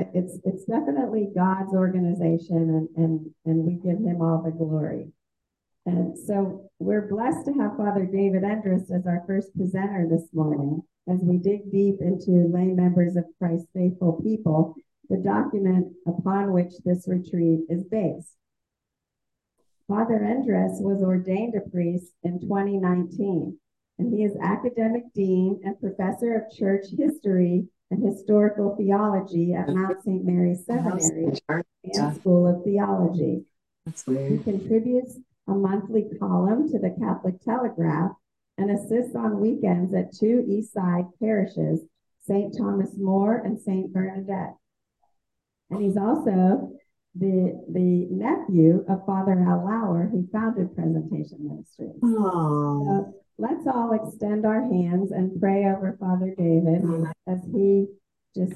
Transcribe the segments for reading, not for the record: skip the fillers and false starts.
but it's definitely God's organization, and we give him all the glory. And so we're blessed to have Father David Endress as our first presenter this morning as we dig deep into lay members of Christ's faithful people, the document upon which this retreat is based. Father Endress was ordained a priest in 2019, and he is academic dean and professor of church history and historical theology at Mount St. Mary's Seminary and School of Theology. He contributes a monthly column to the Catholic Telegraph and assists on weekends at two East Side parishes, St. Thomas More and St. Bernadette. And he's also the nephew of Father Al Lauer, who founded Presentation Ministries. So let's all extend our hands and pray over Father David as he just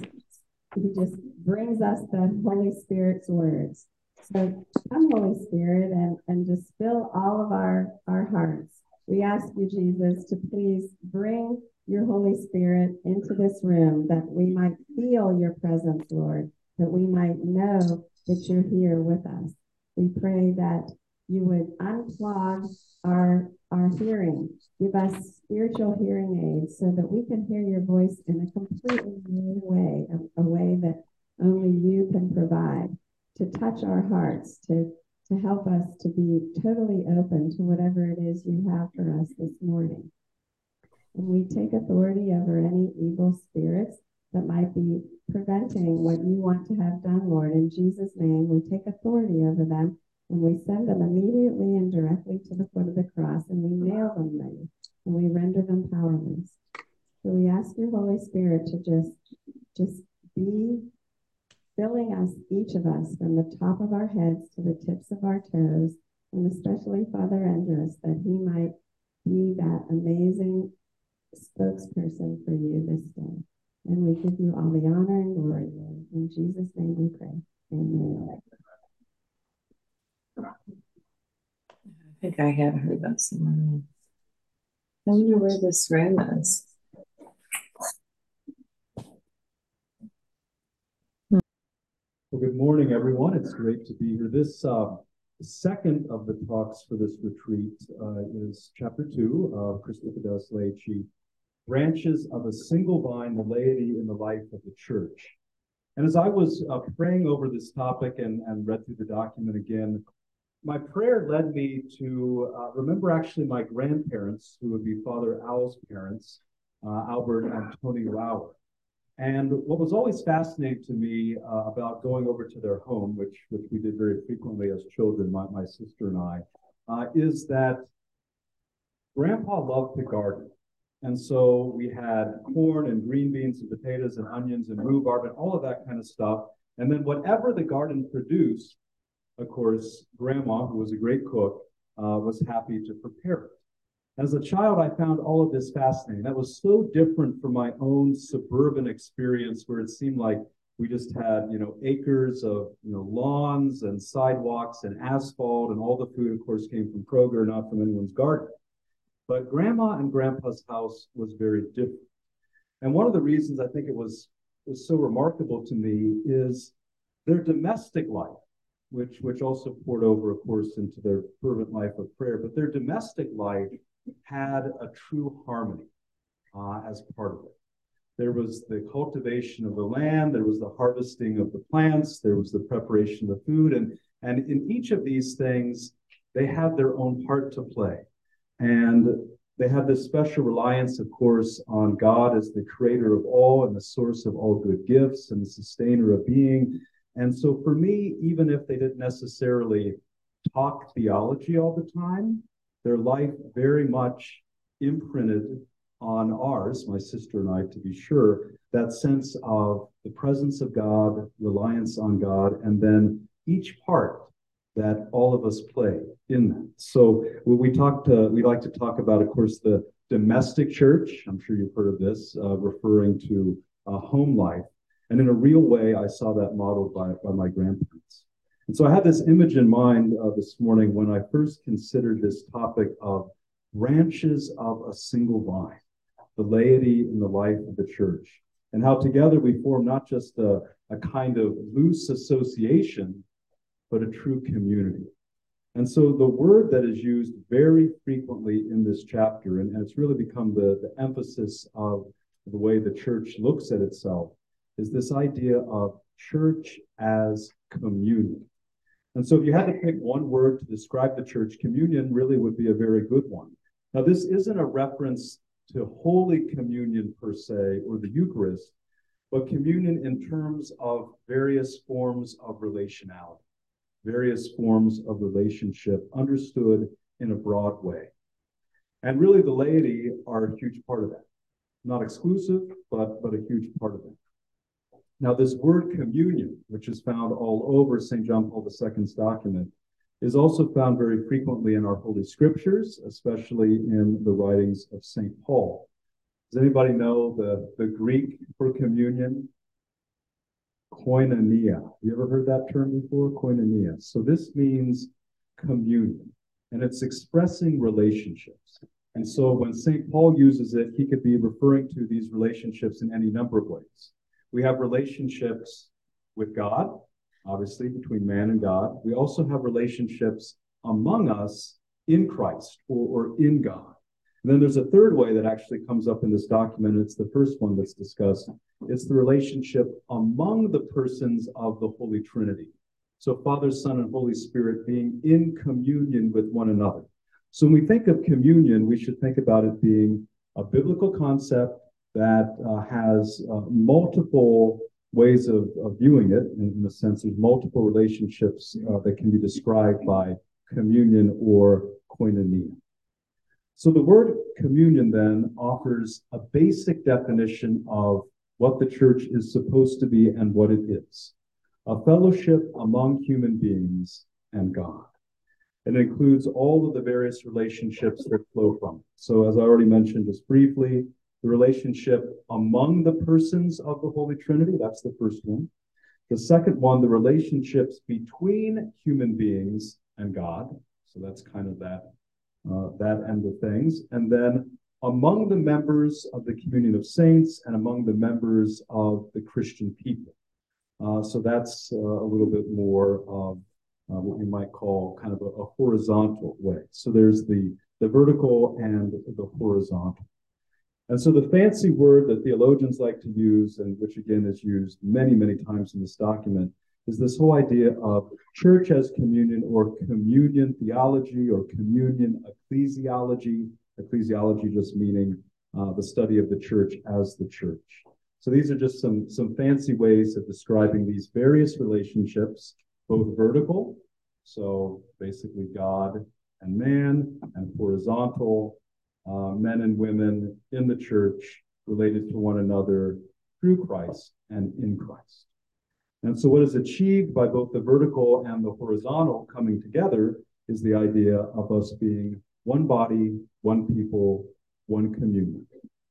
brings us the Holy Spirit's words. So come, Holy Spirit, and just fill all of our hearts. We ask you, Jesus, to please bring your Holy Spirit into this room, that we might feel your presence, Lord, that we might know that you're here with us. We pray that you would unclog our hearing, give us spiritual hearing aids so that we can hear your voice in a completely new way, a way that only you can provide, to touch our hearts, to help us to be totally open to whatever it is you have for us this morning. And we take authority over any evil spirits that might be preventing what you want to have done, Lord. In Jesus' name, we take authority over them, and we send them immediately and directly to the foot of the cross, and we nail them there, and we render them powerless. So we ask your Holy Spirit to just be filling us, each of us, from the top of our heads to the tips of our toes, and especially Father Endress, that he might be that amazing spokesperson for you this day. And we give you all the honor and glory, Lord. In Jesus' name we pray. Amen. I think I have heard that somewhere. I wonder where this room is. Well, good morning, everyone. It's great to be here. This second of the talks for this retreat is chapter 2 of Christofidelis Laici, Branches of a Single Vine, the Laity in the Life of the Church. And as I was praying over this topic and read through the document again, my prayer led me to remember actually my grandparents, who would be Father Al's parents, Albert and Tony Lauer. And what was always fascinating to me about going over to their home, which we did very frequently as children, my sister and I, is that Grandpa loved to garden. And so we had corn and green beans and potatoes and onions and rhubarb and all of that kind of stuff. And then whatever the garden produced, of course, Grandma, who was a great cook, was happy to prepare it. As a child, I found all of this fascinating. That was so different from my own suburban experience, where it seemed like we just had, acres of, lawns and sidewalks and asphalt, and all the food, of course, came from Kroger, not from anyone's garden. But Grandma and Grandpa's house was very different. And one of the reasons I think it was so remarkable to me is their domestic life, which also poured over, of course, into their fervent life of prayer. But their domestic life had a true harmony as part of it. There was the cultivation of the land, there was the harvesting of the plants, there was the preparation of the food, and in each of these things, they had their own part to play. And they had this special reliance, of course, on God as the creator of all and the source of all good gifts and the sustainer of being. And so for me, even if they didn't necessarily talk theology all the time, their life very much imprinted on ours, my sister and I, to be sure, that sense of the presence of God, reliance on God, and then each part that all of us play in that. So we like to talk about, of course, the domestic church. I'm sure you've heard of this, referring to home life. And in a real way, I saw that modeled by my grandparents. And so I had this image in mind this morning when I first considered this topic of branches of a single vine, the laity in the life of the church. and how together we form not just a kind of loose association, but a true community. And so the word that is used very frequently in this chapter, and it's really become the emphasis of the way the church looks at itself, is this idea of church as communion. And so if you had to pick one word to describe the church, communion really would be a very good one. Now, this isn't a reference to Holy Communion per se, or the Eucharist, but communion in terms of various forms of relationality, various forms of relationship understood in a broad way. And really the laity are a huge part of that. Not exclusive, but a huge part of it. Now, this word communion, which is found all over St. John Paul II's document, is also found very frequently in our Holy Scriptures, especially in the writings of St. Paul. Does anybody know the Greek for communion? Koinonia. You ever heard that term before? Koinonia. So this means communion, and it's expressing relationships. And so when St. Paul uses it, he could be referring to these relationships in any number of ways. We have relationships with God, obviously, between man and God. We also have relationships among us in Christ or in God. And then there's a third way that actually comes up in this document. It's the first one that's discussed. It's the relationship among the persons of the Holy Trinity. So Father, Son, and Holy Spirit being in communion with one another. So when we think of communion, we should think about it being a biblical concept that has multiple ways of viewing it. In the sense, there's multiple relationships that can be described by communion or koinonia. So the word communion then offers a basic definition of what the church is supposed to be and what it is: a fellowship among human beings and God. And it includes all of the various relationships that flow from it. So as I already mentioned just briefly, the relationship among the persons of the Holy Trinity, that's the first one. The second one, the relationships between human beings and God. So that's kind of that end of things. And then among the members of the communion of saints and among the members of the Christian people. So that's a little bit more of what we might call kind of a horizontal way. So there's the vertical and the horizontal. And so the fancy word that theologians like to use, and which again is used many, many times in this document, is this whole idea of church as communion, or communion theology, or communion ecclesiology. Ecclesiology just meaning the study of the church as the church. So these are just some fancy ways of describing these various relationships, both vertical, so basically God and man, and horizontal, men and women in the church related to one another through Christ and in Christ. And so what is achieved by both the vertical and the horizontal coming together is the idea of us being one body, one people, one communion.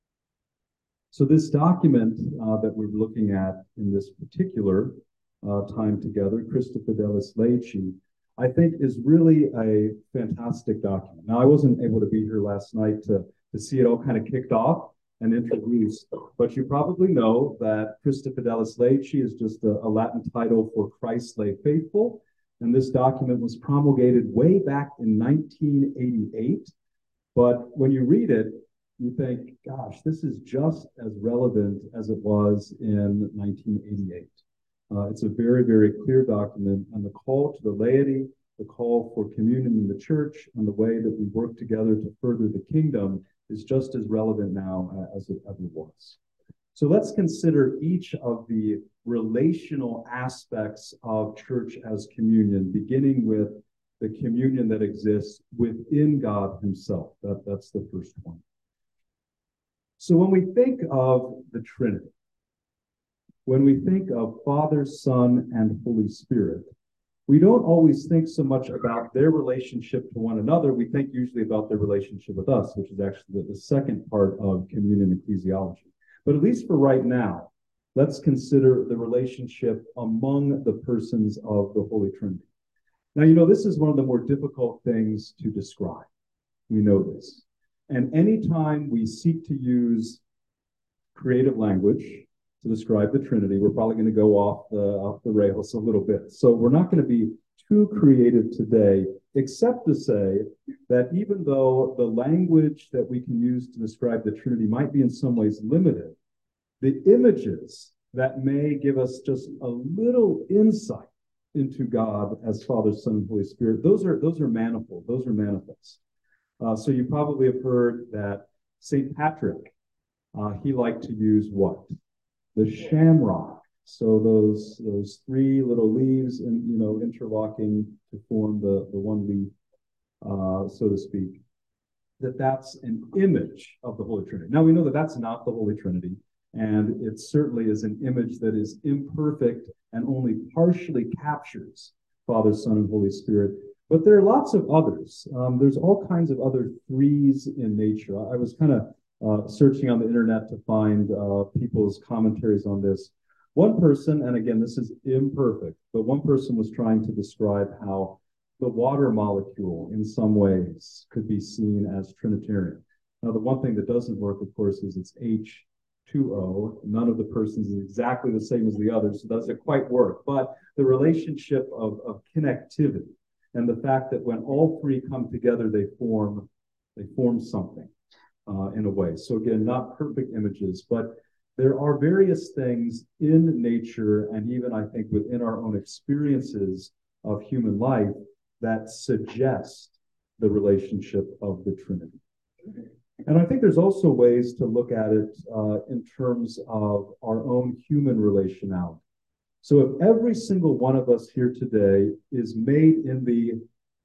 So this document that we're looking at in this particular time together, Christa Fidelis Laici, I think is really a fantastic document. Now, I wasn't able to be here last night to see it all kind of kicked off and introduced, but you probably know that Christa Fidelis Laici is just a Latin title for Christ lay faithful. And this document was promulgated way back in 1988. But when you read it, you think, gosh, this is just as relevant as it was in 1988. It's a very, very clear document, and the call to the laity, the call for communion in the church, and the way that we work together to further the kingdom is just as relevant now as it ever was. So let's consider each of the relational aspects of church as communion, beginning with the communion that exists within God himself. That's the first one. So when we think of the Trinity, when we think of Father, Son, and Holy Spirit, we don't always think so much about their relationship to one another. We think usually about their relationship with us, which is actually the second part of communion ecclesiology. But at least for right now, let's consider the relationship among the persons of the Holy Trinity. Now, you know, this is one of the more difficult things to describe. We know this. And anytime we seek to use creative language, to describe the Trinity. We're probably going to go off the rails a little bit. So we're not going to be too creative today, except to say that even though the language that we can use to describe the Trinity might be in some ways limited, the images that may give us just a little insight into God as Father, Son, and Holy Spirit, those are manifold, those are manifest. So you probably have heard that St. Patrick, he liked to use what? The shamrock. So those three little leaves interlocking to form the one leaf, so to speak, that's an image of the Holy Trinity. Now we know that that's not the Holy Trinity, and it certainly is an image that is imperfect and only partially captures Father, Son, and Holy Spirit. But there are lots of others. There's all kinds of other threes in nature. I was kind of searching on the internet to find people's commentaries on this. One person, and again, this is imperfect, but one person was trying to describe how the water molecule in some ways could be seen as Trinitarian. Now, the one thing that doesn't work, of course, is it's H2O. None of the persons is exactly the same as the others, so it doesn't quite work. But the relationship of connectivity and the fact that when all three come together, they form something in a way. So again, not perfect images, but there are various things in nature and even I think within our own experiences of human life that suggest the relationship of the Trinity. And I think there's also ways to look at it in terms of our own human relationality. So if every single one of us here today is made in the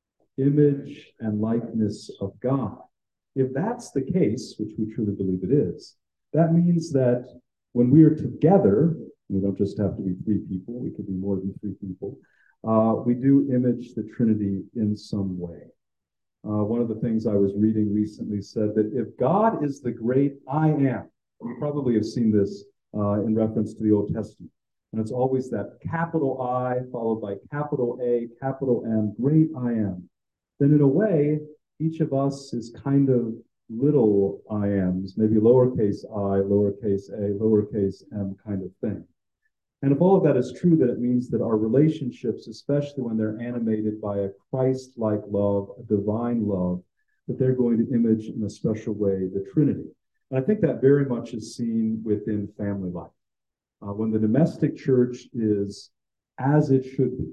image and likeness of God, if that's the case, which we truly believe it is, that means that when we are together, we don't just have to be three people, we could be more than three people, we do image the Trinity in some way. One of the things I was reading recently said that if God is the great I am, you probably have seen this in reference to the Old Testament, and it's always that capital I followed by capital A, capital M, great I am, then in a way, each of us is kind of little I ams, maybe lowercase I, lowercase a, lowercase m kind of thing. And if all of that is true, then it means that our relationships, especially when they're animated by a Christ-like love, a divine love, that they're going to image in a special way the Trinity. And I think that very much is seen within family life. When the domestic church is as it should be,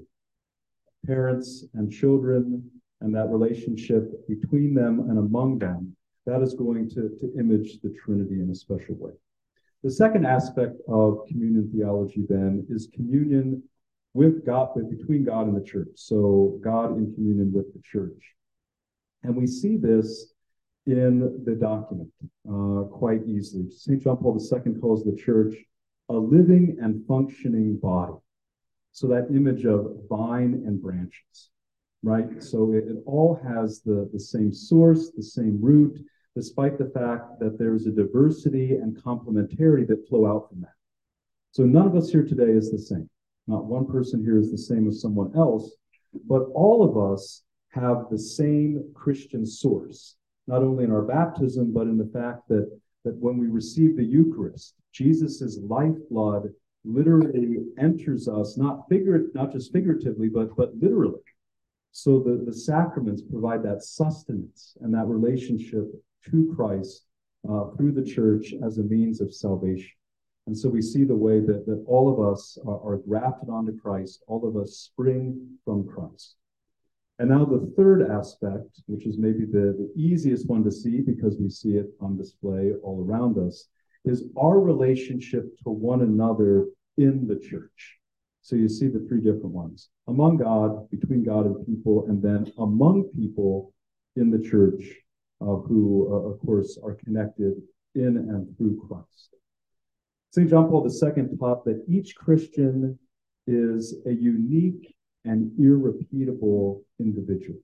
parents and children and that relationship between them and among them, that is going to image the Trinity in a special way. The second aspect of communion theology then is communion with God, between God and the church. So God in communion with the church. And we see this in the document quite easily. St. John Paul II calls the church a living and functioning body. So that image of vine and branches, right? So it all has the same source, the same root, despite the fact that there's a diversity and complementarity that flow out from that. So none of us here today is the same. Not one person here is the same as someone else, but all of us have the same Christian source, not only in our baptism, but in the fact that when we receive the Eucharist, Jesus' lifeblood literally enters us, not just figuratively, but literally. So the sacraments provide that sustenance and that relationship to Christ through the church as a means of salvation. And so we see the way that all of us are grafted onto Christ, all of us spring from Christ. And now the third aspect, which is maybe the easiest one to see because we see it on display all around us, is our relationship to one another in the church. So you see the three different ones: among God, between God and people, and then among people in the church who, of course, are connected in and through Christ. St. John Paul II taught that each Christian is a unique and irrepeatable individual.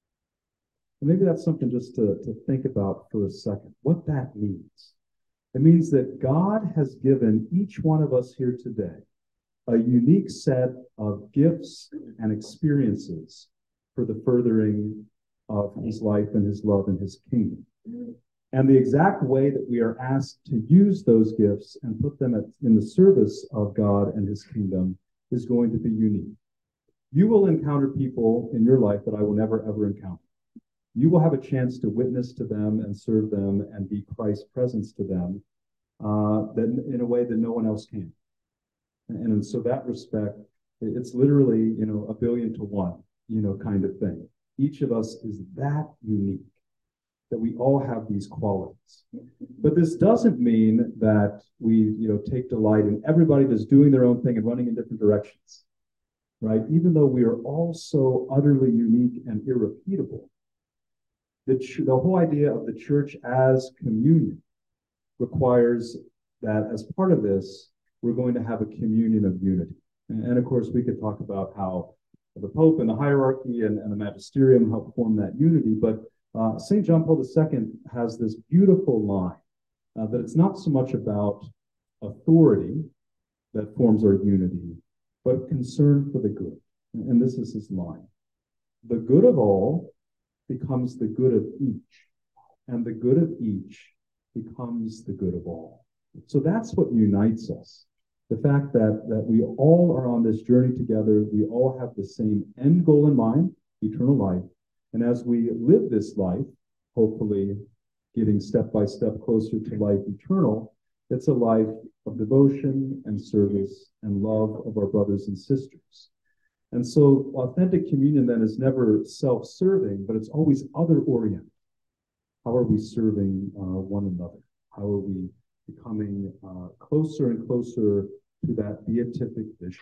And maybe that's something just to think about for a second, what that means. It means that God has given each one of us here today a unique set of gifts and experiences for the furthering of his life and his love and his kingdom. And the exact way that we are asked to use those gifts and put them in the service of God and his kingdom is going to be unique. You will encounter people in your life that I will never, ever encounter. You will have a chance to witness to them and serve them and be Christ's presence to them that in a way that no one else can. And in so that respect, it's literally, a billion to one, kind of thing. Each of us is that unique, that we all have these qualities. But this doesn't mean that we, take delight in everybody just doing their own thing and running in different directions, right? Even though we are all so utterly unique and irrepeatable, the whole idea of the church as communion requires that as part of this, we're going to have a communion of unity. And of course, we could talk about how the Pope and the hierarchy and the magisterium help form that unity, but St. John Paul II has this beautiful line that it's not so much about authority that forms our unity, but concern for the good. And this is his line. The good of all becomes the good of each, and the good of each becomes the good of all. So that's what unites us. The fact that we all are on this journey together, we all have the same end goal in mind, eternal life. And as we live this life, hopefully getting step by step closer to life eternal, it's a life of devotion and service and love of our brothers and sisters. And so authentic communion then is never self-serving, but it's always other-oriented. How are we serving one another? How are we becoming closer and closer to that beatific vision?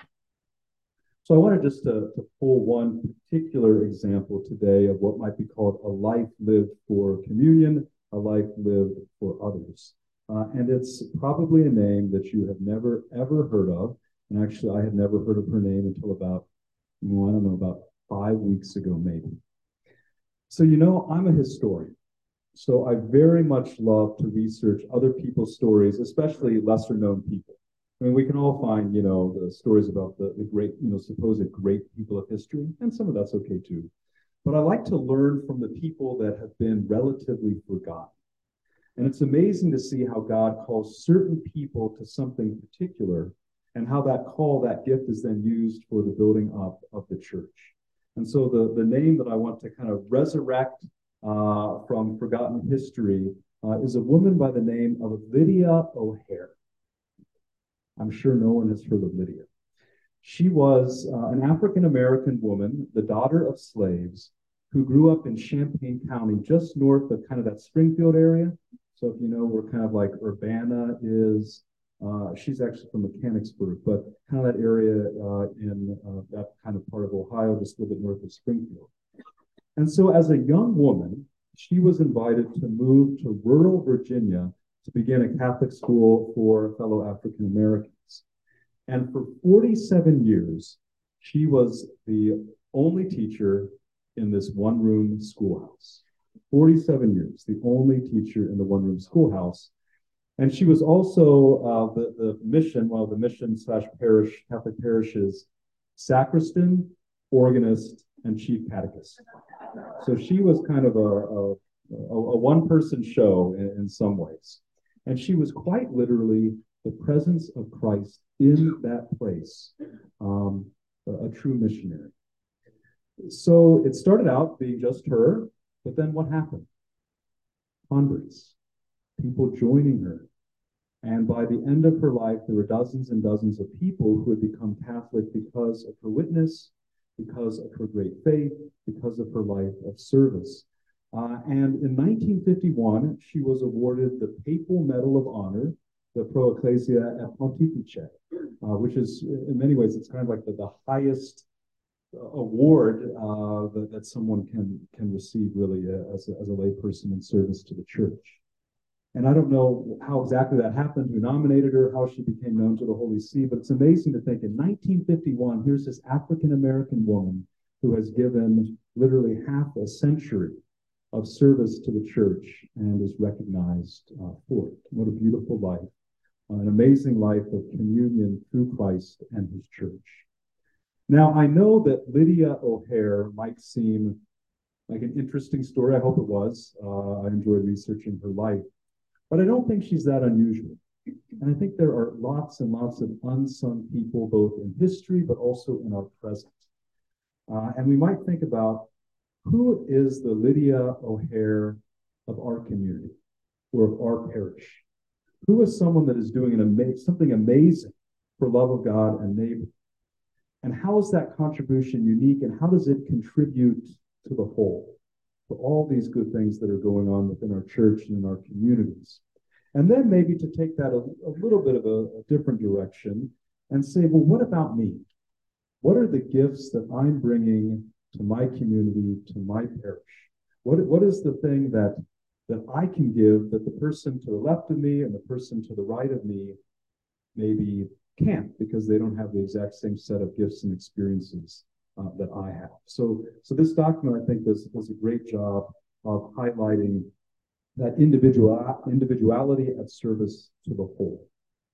So I wanted just to pull one particular example today of what might be called a life lived for communion, a life lived for others. And it's probably a name that you have never, ever heard of. And actually, I had never heard of her name until about 5 weeks ago, maybe. So, I'm a historian. So I very much love to research other people's stories, especially lesser known people. I mean, we can all find, the stories about the great, supposed great people of history, and some of that's okay too. But I like to learn from the people that have been relatively forgotten. And it's amazing to see how God calls certain people to something particular and how that call, that gift is then used for the building up of the church. And so the name that I want to kind of resurrect from forgotten history is a woman by the name of Lydia O'Hare. I'm sure no one has heard of Lydia. She was an African-American woman, the daughter of slaves, who grew up in Champaign County, just north of kind of that Springfield area. So if you know where kind of like Urbana is, she's actually from Mechanicsburg, but kind of that area in that kind of part of Ohio, just a little bit north of Springfield. And so as a young woman, she was invited to move to rural Virginia to begin a Catholic school for fellow African Americans. And for 47 years, she was the only teacher in this one-room schoolhouse. 47 years, the only teacher in the one-room schoolhouse. And she was also the mission / parish, Catholic parishes, sacristan, organist, and chief catechist. So she was kind of a one-person show in some ways. And she was quite literally the presence of Christ in that place, a true missionary. So it started out being just her, but then what happened? Converts, people joining her. And by the end of her life, there were dozens and dozens of people who had become Catholic because of her witness, because of her great faith, because of her life of service. And in 1951, she was awarded the Papal Medal of Honor, the Pro Ecclesia et Pontifice, which is, in many ways, it's kind of like the highest award that someone can receive, really, as a lay person in service to the church. And I don't know how exactly that happened, who nominated her, how she became known to the Holy See, but it's amazing to think in 1951, here's this African-American woman who has given literally half a century of service to the church and is recognized for it. What a beautiful life, an amazing life of communion through Christ and his church. Now, I know that Lydia O'Hare might seem like an interesting story. I hope it was. I enjoyed researching her life, but I don't think she's that unusual. And I think there are lots and lots of unsung people, both in history, but also in our present. And we might think about, who is the Lydia O'Hare of our community or of our parish? Who is someone that is doing something amazing for love of God and neighbor? And how is that contribution unique, and how does it contribute to the whole, for all these good things that are going on within our church and in our communities? And then maybe to take that a little bit of a different direction and say, well, what about me? What are the gifts that I'm bringing to my community, to my parish? What is the thing that I can give that the person to the left of me and the person to the right of me maybe can't, because they don't have the exact same set of gifts and experiences that I have. So this document, I think, does a great job of highlighting that individuality at service to the whole.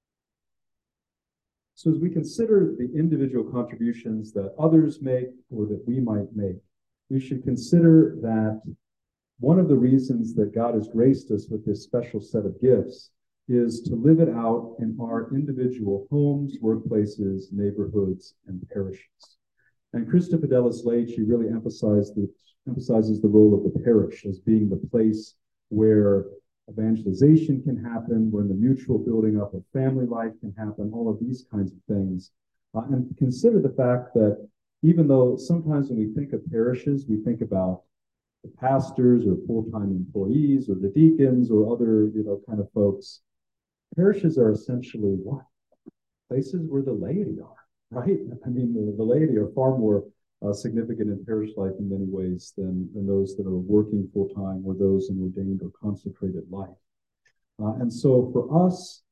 So as we consider the individual contributions that others make or that we might make, we should consider that one of the reasons that God has graced us with this special set of gifts is to live it out in our individual homes, workplaces, neighborhoods, and parishes. And Christa Fidelis Laici really emphasizes the role of the parish as being the place where evangelization can happen, where the mutual building up of family life can happen, all of these kinds of things. And consider the fact that even though sometimes when we think of parishes, we think about the pastors or full-time employees or the deacons or other, kind of folks, parishes are essentially what? Places where the laity are, right? I mean, the laity are far more significant in parish life in many ways than those that are working full-time or those in ordained or consecrated life. And so for us,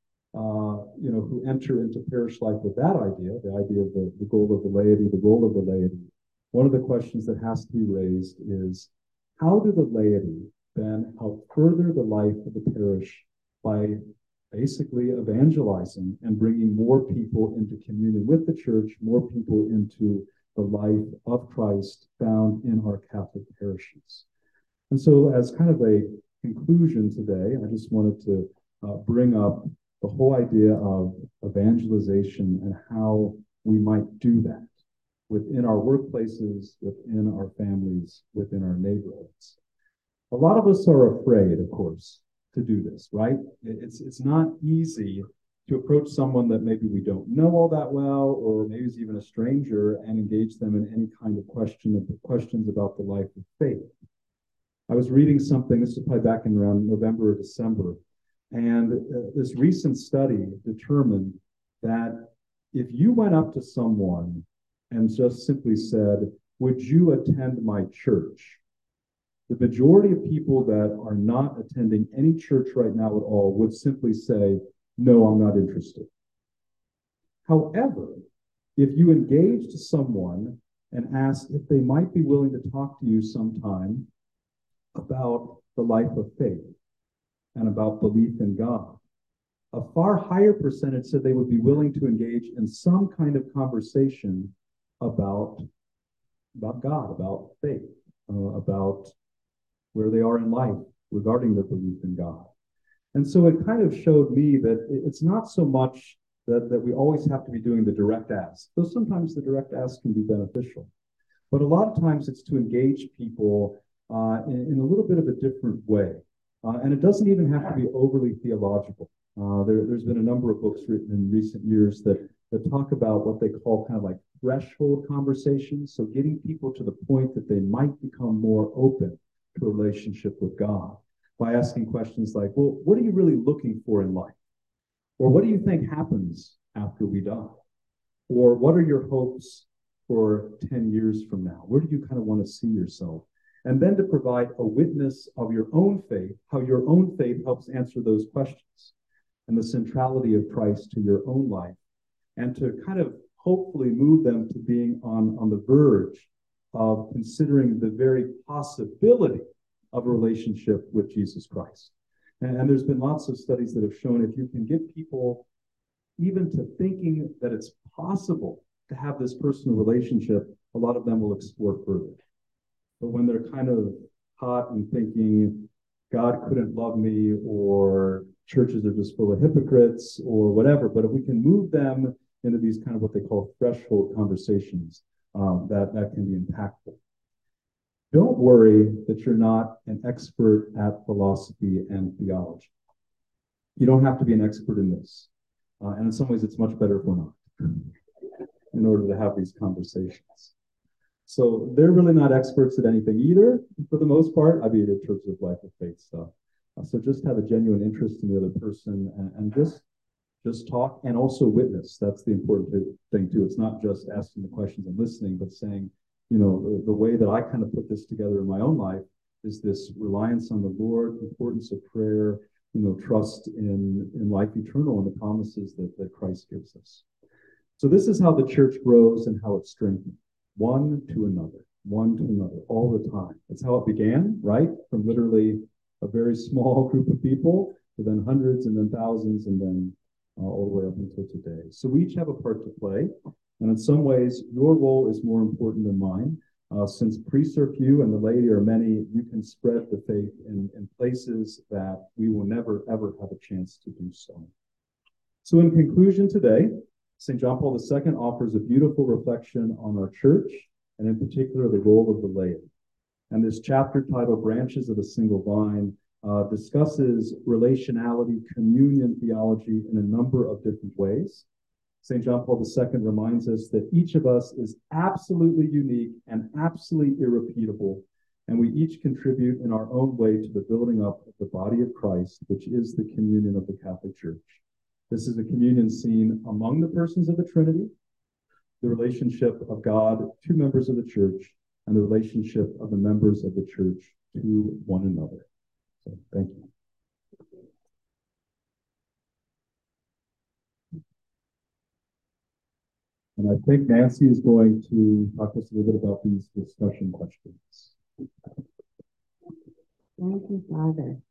who enter into parish life with that idea, the idea of the goal of the laity, the role of the laity, one of the questions that has to be raised is, how do the laity then help further the life of the parish by basically evangelizing and bringing more people into communion with the church, more people into the life of Christ found in our Catholic parishes? And so as kind of a conclusion today, I just wanted to bring up the whole idea of evangelization and how we might do that within our workplaces, within our families, within our neighborhoods. A lot of us are afraid, of course, to do this, right? It's not easy to approach someone that maybe we don't know all that well, or maybe is even a stranger, and engage them in any kind of questions about the life of faith. I was reading something, this was probably back in around November or December, and this recent study determined that if you went up to someone and just simply said, would you attend my church? The majority of people that are not attending any church right now at all would simply say, no, I'm not interested. However, if you engaged someone and asked if they might be willing to talk to you sometime about the life of faith and about belief in God, a far higher percentage said they would be willing to engage in some kind of conversation about God, about faith, about where they are in life regarding their belief in God. And so it kind of showed me that it's not so much that we always have to be doing the direct ask, though sometimes the direct ask can be beneficial. But a lot of times it's to engage people in a little bit of a different way. And it doesn't even have to be overly theological. There's been a number of books written in recent years that talk about what they call kind of like threshold conversations. So getting people to the point that they might become more open to a relationship with God by asking questions like, well, what are you really looking for in life? Or what do you think happens after we die? Or what are your hopes for 10 years from now? Where do you kind of want to see yourself? And then to provide a witness of your own faith, how your own faith helps answer those questions, and the centrality of Christ to your own life, and to kind of hopefully move them to being on the verge of considering the very possibility of a relationship with Jesus Christ. And there's been lots of studies that have shown if you can get people even to thinking that it's possible to have this personal relationship, a lot of them will explore further. But when they're kind of hot and thinking God couldn't love me, or churches are just full of hypocrites or whatever, but if we can move them into these kind of what they call threshold conversations, that can be impactful. Don't worry that you're not an expert at philosophy and theology. You don't have to be an expert in this. And in some ways, it's much better if we're not, in order to have these conversations. So they're really not experts at anything either, for the most part. I mean, in terms of life of faith stuff. So just have a genuine interest in the other person, and just talk and also witness. That's the important thing too. It's not just asking the questions and listening, but saying, the way that I kind of put this together in my own life is this reliance on the Lord, importance of prayer, trust in life eternal and the promises that Christ gives us. So this is how the church grows and how it's strengthened. One to another, all the time. That's how it began, right? From literally a very small group of people to then hundreds and then thousands and then all the way up until today. So we each have a part to play. And in some ways, your role is more important than mine. Since priests are few and the laity are many, you can spread the faith in places that we will never, ever have a chance to do so. So in conclusion today, St. John Paul II offers a beautiful reflection on our church, and in particular, the role of the laity. And this chapter titled Branches of a Single Vine discusses relationality, communion theology in a number of different ways. St. John Paul II reminds us that each of us is absolutely unique and absolutely irrepeatable, and we each contribute in our own way to the building up of the body of Christ, which is the communion of the Catholic Church. This is a communion seen among the persons of the Trinity, the relationship of God to members of the church, and the relationship of the members of the church to one another. So, thank you. And I think Nancy is going to talk to us a little bit about these discussion questions. Thank you, Father.